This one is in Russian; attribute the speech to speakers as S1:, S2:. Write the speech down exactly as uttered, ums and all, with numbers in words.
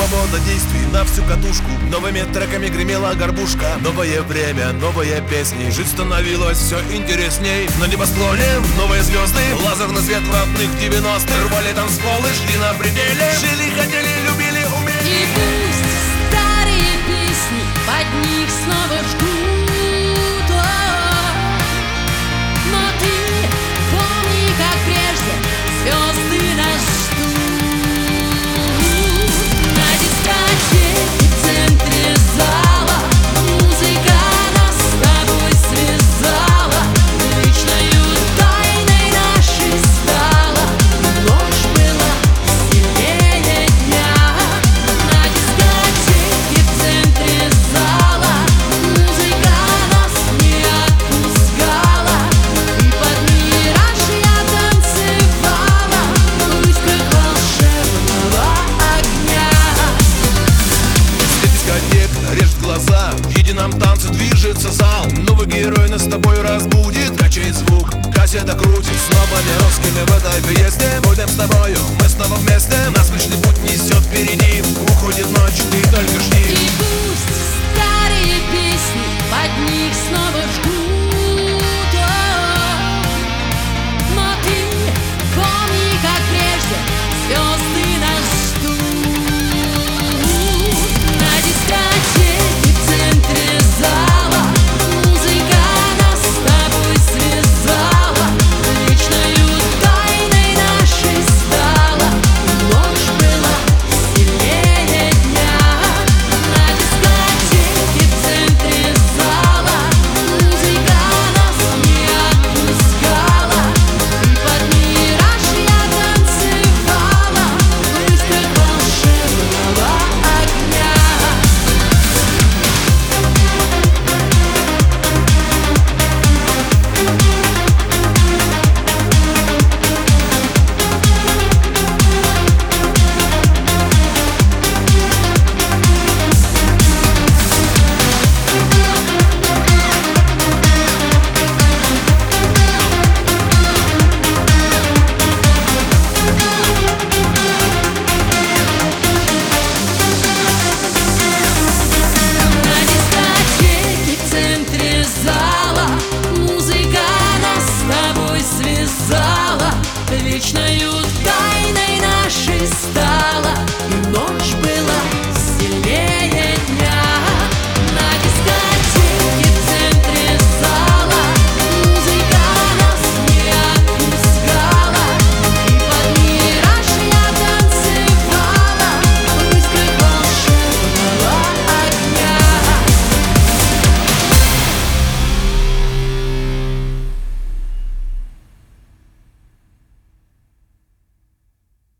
S1: Свобода действий на всю катушку. Новыми треками гремела горбушка. Новое время, новые песни. Жить становилось все интересней. На небосклоне новые звезды. Лазерный свет в родных девяностых. Рвали танцполы, шли на пределе. Жили, хотели, любили, умели.
S2: И пусть старые песни под них снова жгут, но ты помни, как прежде звезды нас ждут. На дискотеке в центре зала музыка нас с тобой связала, вечною тайной нашей стала. Ночь была сильнее дня. На дискотеке в центре зала музыка нас не отпускала, и под мираж я танцевала в искрах волшебного огня.
S1: Свет дискотек режет глаза. В едином танце движется зал. Новый герой нас с тобой разбудит. Качает звук, кассета крутит. Снова не русскими в этой песне. Будем с тобою, мы снова вместе. Нас пришли